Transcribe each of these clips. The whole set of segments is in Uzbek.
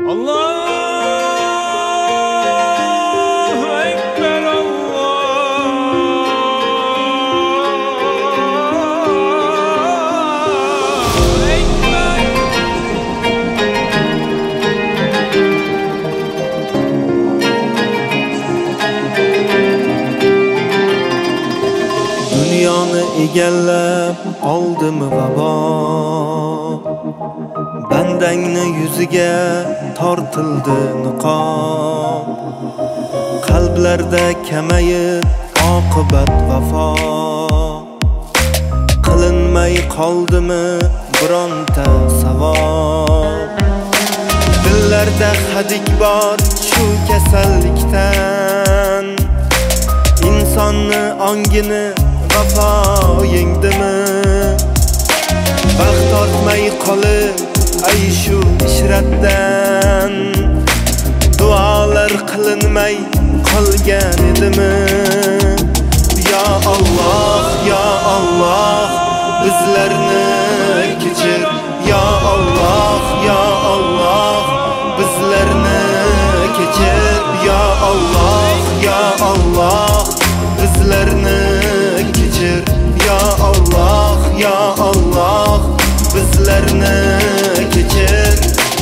Allahu Ekber, Allahu Ekber. Dünyoni egallab oldimi vabo, bandangni yuziga tortildi niqob. Qalblarda kamayib oqibat vafo, qilinmay qoldimi bironta savob. Dillarda hadik bor shu kasallikdan, insonni ongini vafo yengdimi? Baxt ortmay qolib ay shu ishratdan, duolar qilinmay qolgan edimi? Ya Allah, ya Allah, bizlarni kechir. Ya Allah, ya Allah, bizlarni kechir. Ya Allah, ya Allah, bizlarni kechir. Ya Allah, ya Allah, bizlarni kechir.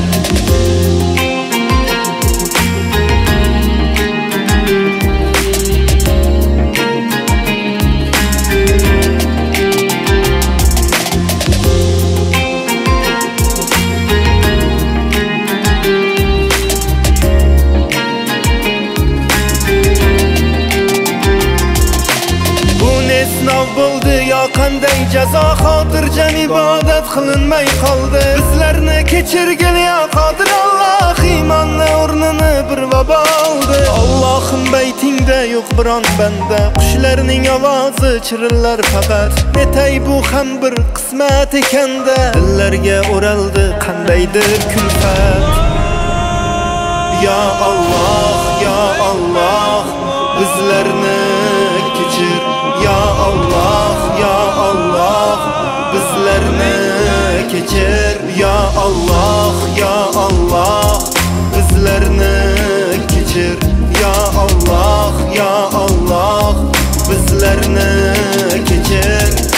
Sinov bo'ldi yo qanday jazo, xotirjam ibodat qilinmay qoldi. Bizlarni kechirgin ya qodir Alloh, iymonni o'rnini bir vabo oldi. Allohim baytingda yo'q biron banda, qushlarning ovozi chirillar faqat. Netay bu ham bir qismat ekanda, dillarga o'raldi qandaydir kulfat. Ya Allah, ya Allah, bizlarni kechir. Ya Allah, ya Allah, bizlarni kechir. Ya Allah, ya Allah, bizlarni kechir. Ya Allah, ya Allah, bizlarni kechir.